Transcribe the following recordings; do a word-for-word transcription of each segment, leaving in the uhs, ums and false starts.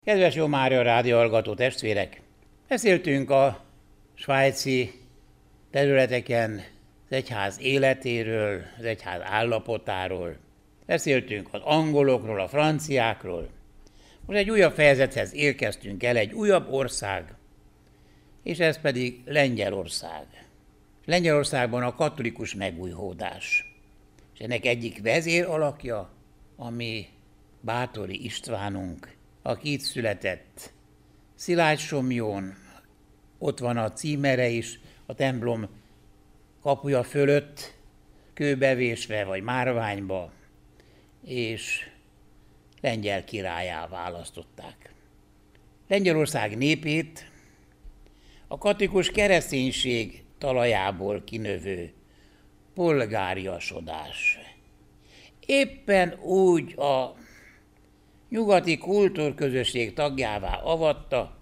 Kedves Jó Mária rádió hallgató testvérek! Beszéltünk a svájci területeken az egyház életéről, az egyház állapotáról. Beszéltünk az angolokról, a franciákról. Most egy újabb fejezethez érkeztünk el, egy újabb ország, és ez pedig Lengyelország. Lengyelországban a katolikus megújhódás. És ennek egyik vezér alakja, ami Báthori Istvánunk, aki itt született. Szilágysomlyón, ott van a címere is, a templom kapuja fölött, kőbevésve vagy márványba, és lengyel királyá választották. Lengyelország népét a katolikus kereszténység talajából kinövő polgáriasodás. Éppen úgy a nyugati kultúrközösség tagjává avatta,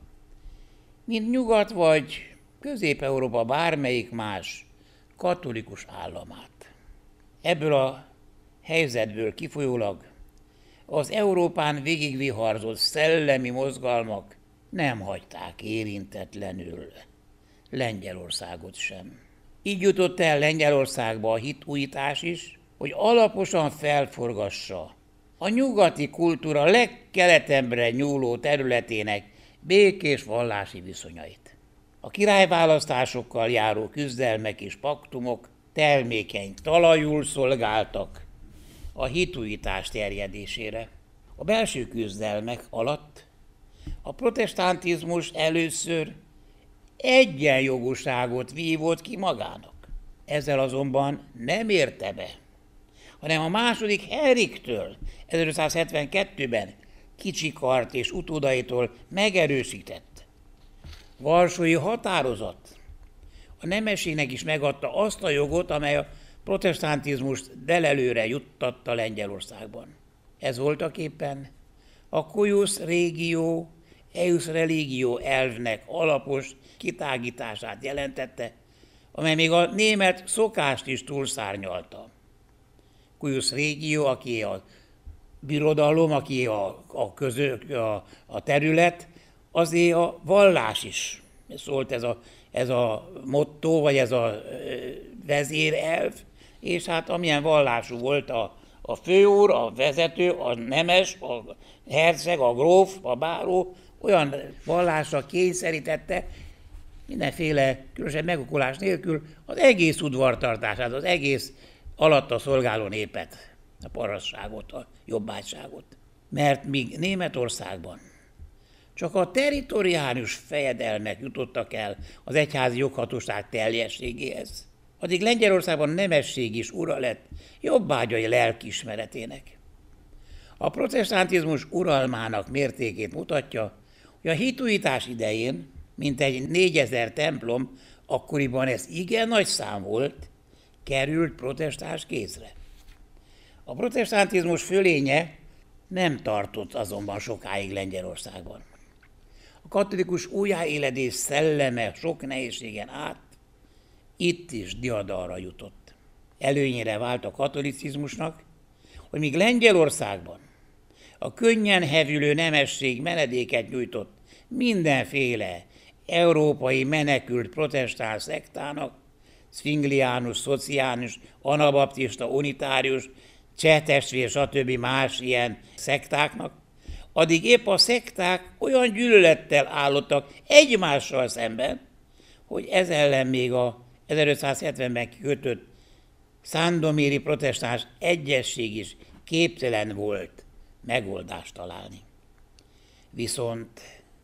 mint Nyugat vagy Közép-Európa bármelyik más katolikus államát. Ebből a helyzetből kifolyólag az Európán végigviharzott szellemi mozgalmak nem hagyták érintetlenül Lengyelországot sem. Így jutott el Lengyelországba a hitújítás is, hogy alaposan felforgassa a nyugati kultúra legkeletembre nyúló területének békés vallási viszonyait. A királyválasztásokkal járó küzdelmek és paktumok termékeny talajul szolgáltak a hitújítás terjedésére. A belső küzdelmek alatt a protestantizmus először egyenjogúságot vívott ki magának. Ezzel azonban nem érte be, hanem a második Henriktől ezerötszázhetvenkettőben kicsikart és utódaitól megerősített varsói határozat a nemességnek is megadta azt a jogot, amely a protestantizmust delelőre juttatta Lengyelországban. Ez voltaképpen a cuius regio, eius religio elvnek alapos kitágítását jelentette, amely még a német szokást is túlszárnyalta. Cuius regio, aki a birodalom, aki a, a, közö, a, a terület, azért a vallás is. Szólt ez a, ez a motto, vagy ez a vezérelv, és hát amilyen vallású volt a, a főúr, a vezető, a nemes, a herceg, a gróf, a báró, olyan vallásra kényszerítette, mindenféle különösebb megokolás nélkül az egész udvartartását, az egész alatta szolgáló népet, a parasságot, a jobbágyságot. Mert míg Németországban csak a territoriális fejedelmek jutottak el az egyházi joghatóság teljességéhez, addig Lengyelországban nemesség is ura lett jobbágyai lelkiismeretének. A protestantizmus uralmának mértékét mutatja, hogy a hitújítás idején mintegy négyezer templom, akkoriban ez igen nagy szám volt, került protestáns kézre. A protestantizmus fölénye nem tartott azonban sokáig Lengyelországban. A katolikus újjáéledés szelleme sok nehézségen át itt is diadalra jutott. Előnyére vált a katolicizmusnak, hogy míg Lengyelországban a könnyen hevülő nemesség menedéket nyújtott mindenféle európai menekült protestáns szektának, szfingliánus, szociánus, anabaptista, unitárius, cseh-testvér, stb. Más ilyen szektáknak, addig épp a szekták olyan gyűlölettel állottak egymással szemben, hogy ez ellen még a ezerötszázhetvenben kikötött szándomíri protestáns egyesség is képtelen volt megoldást találni. Viszont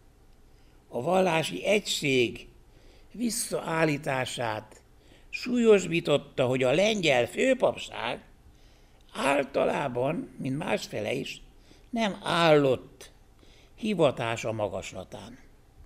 a vallási egység visszaállítását súlyosbította, hogy a lengyel főpapság általában, mint másfele is, nem állott hivatása magaslatán.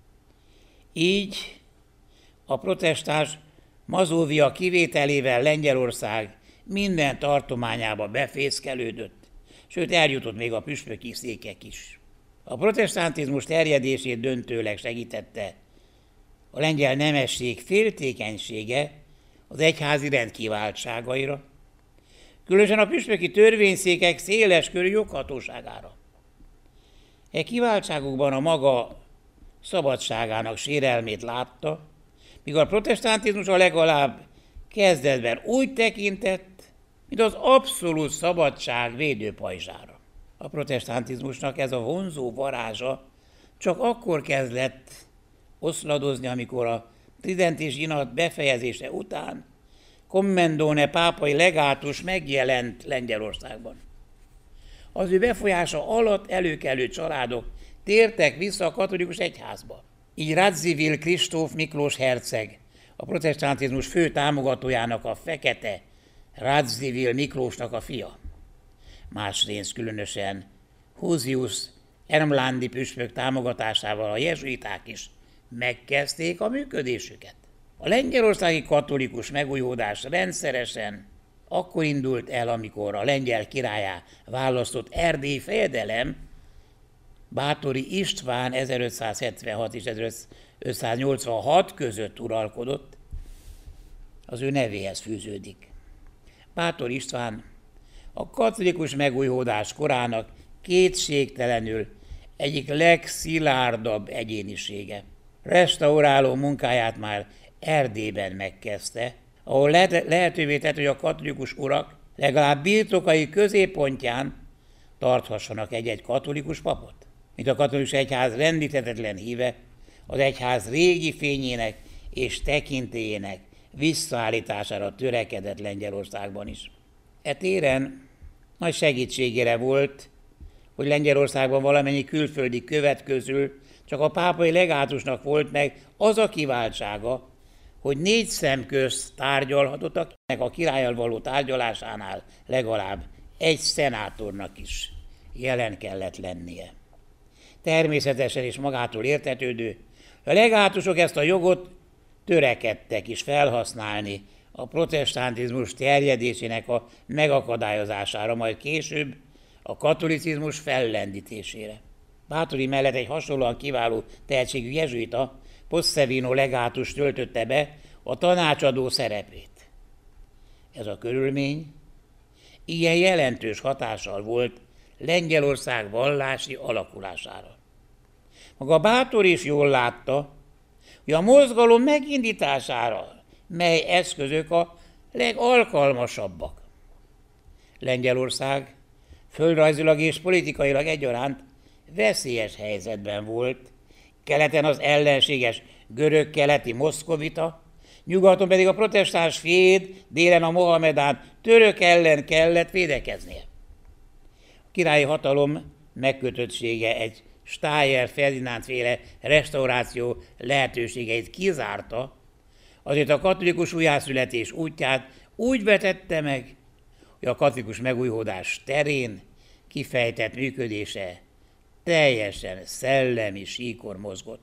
Így a protestáns Mazóvia kivételével Lengyelország minden tartományába befészkelődött, sőt eljutott még a püspöki székek is. A protestantizmus terjedését döntőleg segítette a lengyel nemesség féltékenysége az egyházi rendkiváltságaira, különösen a püspöki törvényszékek széles körű joghatóságára. E kiváltságukban a maga szabadságának sérelmét látta, míg a protestantizmus a legalább kezdetben úgy tekintett, mint az abszolút szabadság védőpajzsára. A protestantizmusnak ez a vonzó varázsa csak akkor kezdett oszladozni, amikor a tridentis zsinat befejezése után Commendone pápai legátus megjelent Lengyelországban. Az ő befolyása alatt előkelő családok tértek vissza a katolikus egyházba. Így Radziwill Kristóf Miklós herceg, a protestantizmus fő támogatójának a fekete Radziwill Miklósnak a fia. Másrészt különösen Húzius ermlandi püspök támogatásával a jezsuiták is megkezdték a működésüket. A lengyelországi katolikus megújulás rendszeresen akkor indult el, amikor a lengyel királlyá választott erdélyi fejedelem Báthori István ezerötszázhetvenhat és ezerötszáznyolcvanhat között uralkodott, az ő nevéhez fűződik. Báthori István a katolikus megújulás korának kétségtelenül egyik legszilárdabb egyénisége. Restauráló munkáját már Erdélyben megkezdte, ahol lehetővé tett, hogy a katolikus urak legalább birtokai középpontján tarthassanak egy-egy katolikus papot. Mint a katolikus egyház rendíthetetlen híve, az egyház régi fényének és tekintélyének visszaállítására törekedett Lengyelországban is. E téren nagy segítségére volt, hogy Lengyelországban valamennyi külföldi követ közül csak a pápai legátusnak volt meg az a kiváltsága, hogy négy szem közt tárgyalhatottak, a királlyal való tárgyalásánál legalább egy szenátornak is jelen kellett lennie. Természetesen és magától értetődő, a legátusok ezt a jogot törekedtek is felhasználni a protestantizmus terjedésének a megakadályozására, majd később a katolicizmus fellendítésére. Báthori mellett egy hasonlóan kiváló tehetségű jezsuita, Possevino legátus töltötte be a tanácsadó szerepét. Ez a körülmény ilyen jelentős hatással volt Lengyelország vallási alakulására. Maga Báthori is jól látta, hogy a mozgalom megindítására mely eszközök a legalkalmasabbak. Lengyelország földrajzilag és politikailag egyaránt veszélyes helyzetben volt, keleten az ellenséges görög-keleti moszkovita, nyugaton pedig a protestáns féd, délen a mohamedán török ellen kellett védekeznie. A királyi hatalom megkötöttsége egy Steyr Ferdinánd féle restauráció lehetőségeit kizárta, azért a katolikus újjászületés útját úgy vetette meg, hogy a katolikus megújulás terén kifejtett működése teljesen szellemi síkon mozgott.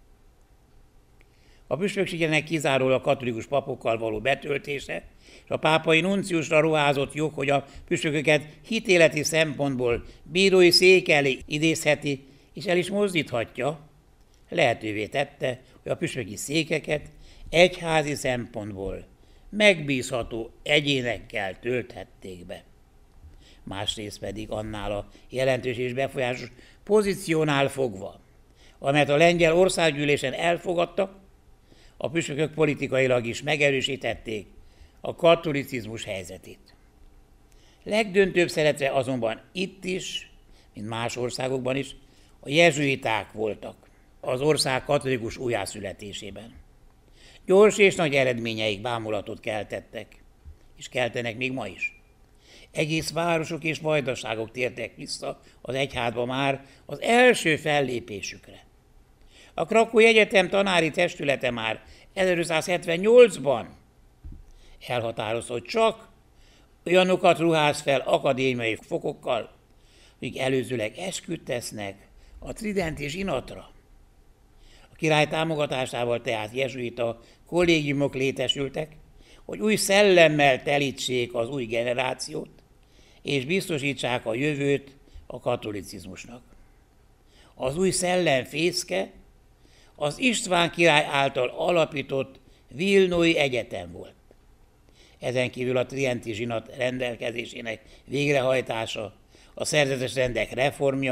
A püspökségének kizárólag a katolikus papokkal való betöltése, és a pápai nunciusra ruházott jog, hogy a püspököket hitéleti szempontból bírói szék elé idézheti, és el is mozdíthatja, lehetővé tette, hogy a püspöki székeket egyházi szempontból megbízható egyénekkel tölthették be. Másrészt pedig annál a jelentős és befolyásos pozíciónál fogva, amelyet a lengyel országgyűlésen elfogadtak, a püspökök politikailag is megerősítették a katolicizmus helyzetét. Legdöntőbb szerepe azonban itt is, mint más országokban is, a jezsuiták voltak az ország katolikus újjászületésében. Gyors és nagy eredményeik bámulatot keltettek, és keltenek még ma is. Egész városok és vajdaságok tértek vissza az egyházba már az első fellépésükre. A Krakói Egyetem tanári testülete már ezerötszázhetvennyolcban elhatározta, hogy csak olyanokat ruház fel akadémiai fokokkal, akik előzőleg esküt tesznek a tridenti zsinatra. A király támogatásával tehát jezsuita kollégiumok létesültek, hogy új szellemmel telítsék az új generációt, és biztosítsák a jövőt a katolicizmusnak. Az új szellem fészke az István király által alapított Vilnói Egyetem volt. Ezen kívül a trienti zsinat rendelkezésének végrehajtása, a szerzetes rendek reformja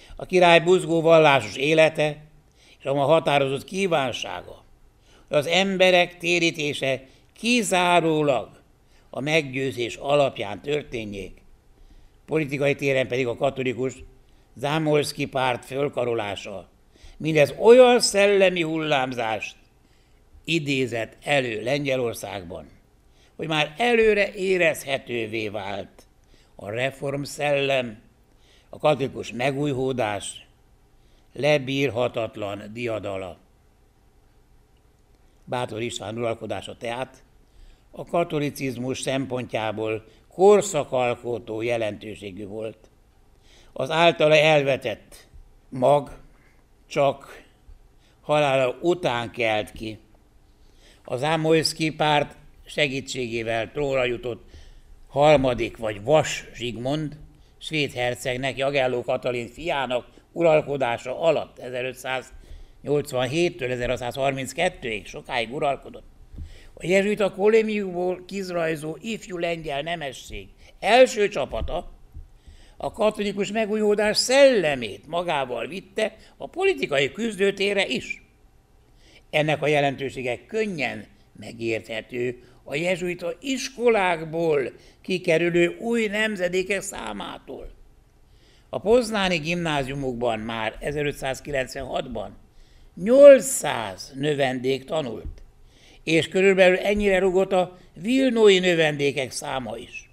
A király buzgó vallásos élete és a ma határozott kívánsága, hogy az emberek térítése kizárólag a meggyőzés alapján történjék, politikai téren pedig a katolikus Zámolszky párt fölkarolása, mindez olyan szellemi hullámzást idézett elő Lengyelországban, hogy már előre érezhetővé vált a reformszellem, a katolikus megújhódás lebírhatatlan diadala. Bátor István uralkodása tehát a katolicizmus szempontjából korszakalkotó jelentőségű volt. Az általa elvetett mag csak halála után kelt ki. A Zámolszky párt segítségével trónra jutott harmadik vagy Vas Zsigmond, svéd hercegnek, Jagelló Katalin fiának uralkodása alatt ezerötszáznyolcvanhéttől ezerhatszázharminckettőig sokáig uralkodott. A jezsuita kollégiumból kizrajzó ifjú lengyel nemesség első csapata a katolikus megújulás szellemét magával vitte a politikai küzdőtérre is. Ennek a jelentősége könnyen megérthető a jezsuita iskolákból kikerülő új nemzedékek számától. A poznáni gimnáziumokban már ezerötszázkilencvenhatban nyolcszáz növendék tanult, és körülbelül ennyire rugott a vilnói növendékek száma is.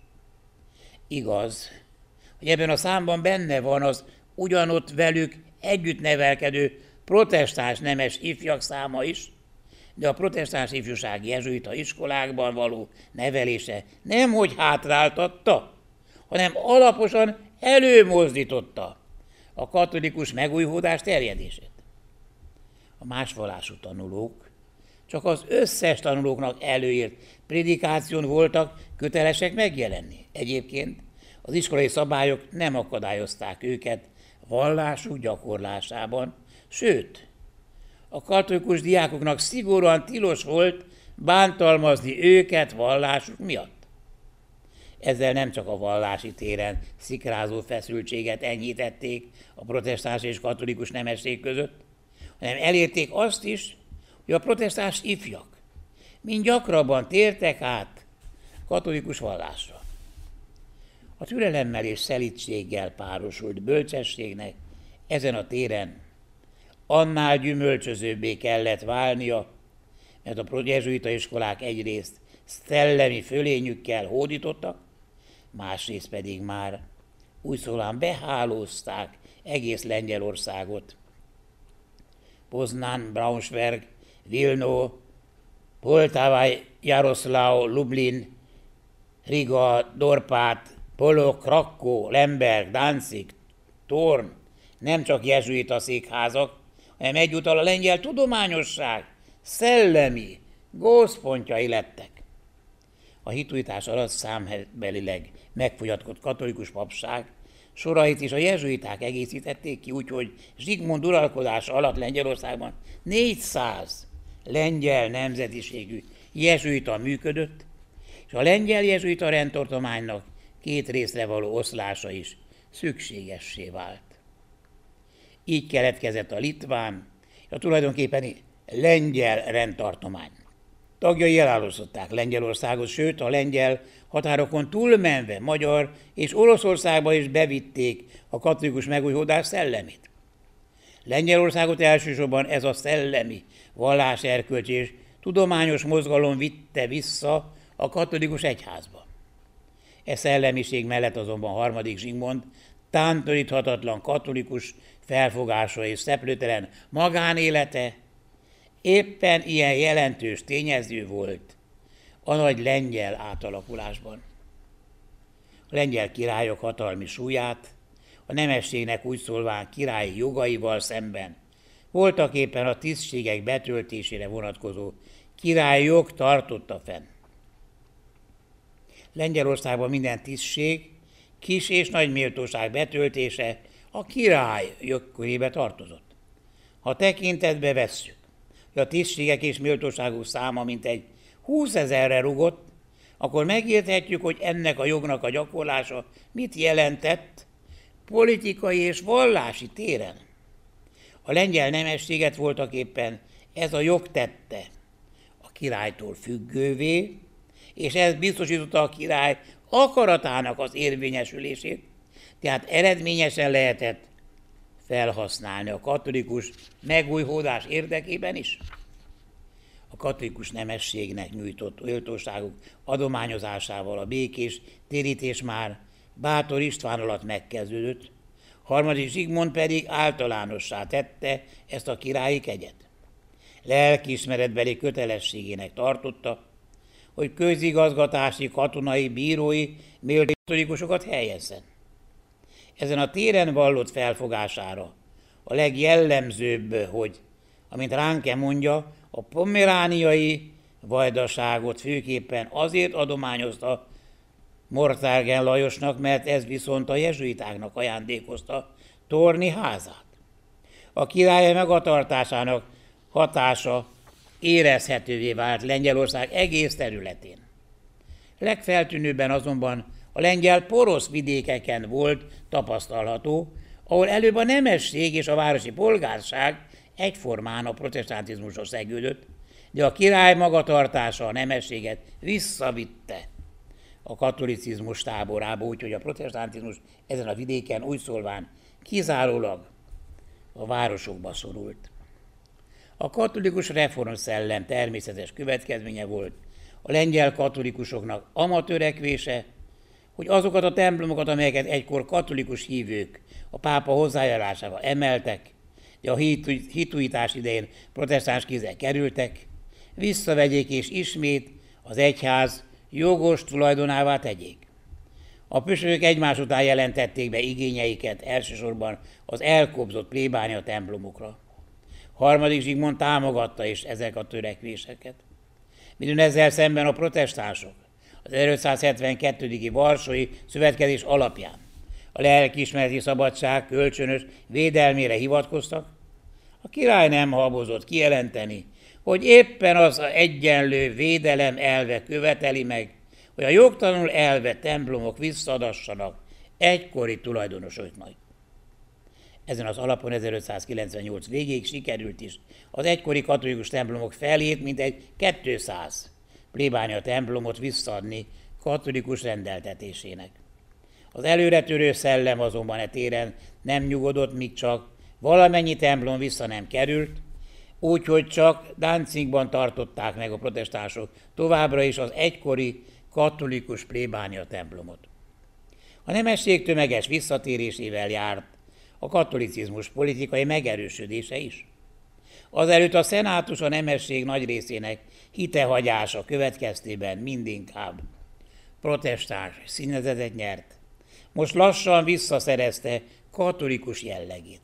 Igaz, hogy ebben a számban benne van az ugyanott velük együtt nevelkedő protestáns nemes ifjak száma is, de a protestáns ifjúság jezsuita iskolákban való nevelése nemhogy hátráltatta, hanem alaposan előmozdította a katolikus megújhódás terjedését. A más vallású tanulók csak az összes tanulóknak előírt prédikáción voltak kötelesek megjelenni. Egyébként az iskolai szabályok nem akadályozták őket vallásuk gyakorlásában, sőt, a katolikus diákoknak szigorúan tilos volt bántalmazni őket vallásuk miatt. Ezzel nem csak a vallási téren szikrázó feszültséget enyhítették a protestáns és katolikus nemesség között, hanem elérték azt is, hogy a protestáns ifjak mind gyakrabban tértek át katolikus vallásra. A türelemmel és szelídséggel párosult bölcsességnek ezen a téren annál gyümölcsözőbbé kellett válnia, mert a jezsuita iskolák egyrészt szellemi fölényükkel hódítottak, másrészt pedig már úgy szólán behálózták egész Lengyelországot. Poznań, Braunschweig, Vilno, Poltava, Jaroszláv, Lublin, Riga, Dorpát, Polok, Krakkó, Lemberg, Danzig, Thorn nem csak jezsuita székházak, hanem egyúttal a lengyel tudományosság szellemi gózpontjai lettek. A hitújítás alatt számbelileg megfogyatkozott katolikus papság sorait is a jezsuiták egészítették ki, úgyhogy Zsigmond uralkodása alatt Lengyelországban négyszáz lengyel nemzetiségű jezsuita működött, és a lengyel jezsuita rendtartománynak két részre való oszlása is szükségessé vált. Így keletkezett a litván, a tulajdonképpen lengyel rendtartomány. Tagjai elállóztatták Lengyelországot, sőt a lengyel határokon túlmenve Magyar és Oroszországba is bevitték a katolikus megújhódás szellemét. Lengyelországot elsősorban ez a szellemi, valláserkölcsi és tudományos mozgalom vitte vissza a katolikus egyházba. E szellemiség mellett azonban harmadik Zsigmond tántoríthatatlan katolikus felfogása és szeplőtelen magánélete éppen ilyen jelentős tényező volt a nagy lengyel átalakulásban. A lengyel királyok hatalmi súlyát a nemességnek úgy szólván királyi jogaival szemben voltak éppen a tisztségek betöltésére vonatkozó királyi jog tartotta fenn. Lengyelországban minden tisztség, kis és nagy méltóság betöltése a király jogkörébe tartozott. Ha tekintetbe vesszük, hogy a tisztségek és méltóságok száma mintegy húszezerre rugott, akkor megérthetjük, hogy ennek a jognak a gyakorlása mit jelentett politikai és vallási téren. A lengyel nemességet voltaképpen ez a jog tette a királytól függővé, és ez biztosította a király akaratának az érvényesülését, tehát eredményesen lehetett felhasználni a katolikus megújhódás érdekében is. A katolikus nemességnek nyújtott méltóságuk adományozásával a békés térítés már Bátor István alatt megkezdődött, harmadik Zsigmond pedig általánossá tette ezt a királyi kegyet. Lelkiismeretbeli kötelességének tartotta, hogy közigazgatási, katonai, bírói méltóságokat helyezzen. Ezen a téren vallott felfogására a legjellemzőbb, hogy, amint Ránke mondja, a pomerániai vajdaságot főképpen azért adományozta Mortárgen Lajosnak, mert ez viszont a jezsuitáknak ajándékozta Torni házát. A király magatartásának hatása érezhetővé vált Lengyelország egész területén. Legfeltűnőbben azonban a lengyel porosz vidékeken volt tapasztalható, ahol előbb a nemesség és a városi polgárság egyformán a protestantizmushoz szegődött, de a király magatartása a nemességet visszavitte a katolicizmus táborába, úgyhogy a protestantizmus ezen a vidéken úgy szólván kizárólag a városokba szorult. A katolikus reformszellem természetes következménye volt a lengyel katolikusoknak ama törekvése, hogy azokat a templomokat, amelyeket egykor katolikus hívők a pápa hozzájárulásával emeltek, de a hituitás idején protestáns kézzel kerültek, visszavegyék és ismét az egyház jogos tulajdonává tegyék. A püspökök egymás után jelentették be igényeiket elsősorban az elkobzott plébánia templomokra. Harmadik Zsigmond támogatta is ezek a törekvéseket. Mindezzel szemben a protestánsok az ezerötszázhetvenkettő. Varsói Szövetkezés alapján a lelkiismereti szabadság kölcsönös védelmére hivatkoztak, a király nem habozott kijelenteni, hogy éppen az egyenlő védelem elve követeli meg, hogy a jogtalanul elvett templomok visszaadassanak egykori tulajdonosoknak. Ezen az alapon ezerötszázkilencvennyolc végéig sikerült is az egykori katolikus templomok felét, mintegy kétszáz plébánia templomot visszaadni katolikus rendeltetésének. Az előretörő szellem azonban e téren nem nyugodott, míg csak valamennyi templom vissza nem került, úgyhogy csak Danzigban tartották meg a protestánsok továbbra is az egykori katolikus plébánia templomot. A nemesség tömeges visszatérésével járt a katolicizmus politikai megerősödése is. Azelőtt a szenátus a nemesség nagy részének hitehagyása következtében mindinkább protestáns színezetet nyert, most lassan visszaszerezte katolikus jellegét.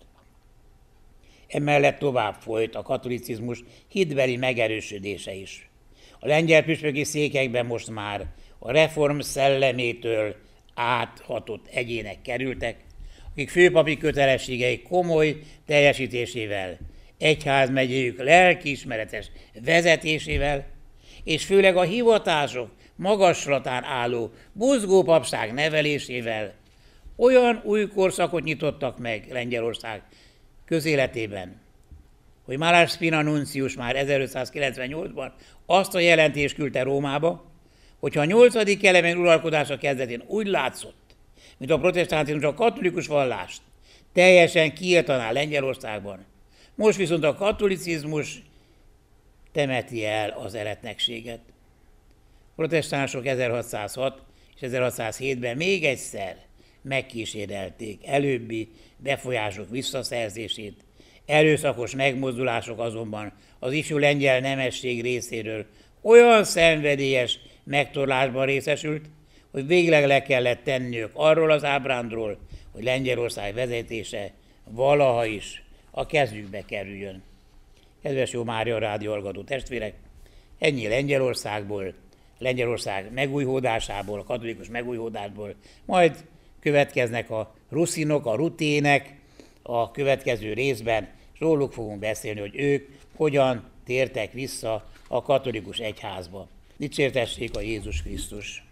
Emellett tovább folyt a katolicizmus hitbeli megerősödése is. A lengyel püspöki székekben most már a reform szellemétől áthatott egyének kerültek, akik főpapi kötelességei komoly teljesítésével, egyházmegyéjük lelkiismeretes vezetésével, és főleg a hivatások magaslatán álló buzgópapság nevelésével olyan új korszakot nyitottak meg Lengyelország közéletében, hogy Malás Spina nuncius már ezerötszázkilencvennyolcban azt a jelentést küldte Rómába, hogyha a nyolcadik Kelemen uralkodása kezdetén úgy látszott, mint a protestantizmus a katolikus vallást teljesen kiirtaná Lengyelországban, most viszont a katolicizmus temeti el az eretnekséget. A protestánsok ezerhatszázhat és ezerhatszázhétben még egyszer megkísérelték előbbi befolyások visszaszerzését, erőszakos megmozdulások azonban az ifjú lengyel nemesség részéről olyan szenvedélyes megtorlásban részesült, hogy végleg le kellett tenniük arról az ábrándról, hogy Lengyelország vezetése valaha is a kezükbe kerüljön. Kedves Jó Mária rádió hallgató testvérek, ennyi Lengyelországból, Lengyelország megújhódásából, a katolikus megújhódásból, majd következnek a ruszinok, a rutének a következő részben, és róluk fogunk beszélni, hogy ők hogyan tértek vissza a katolikus egyházba. Dicsértessék a Jézus Krisztus!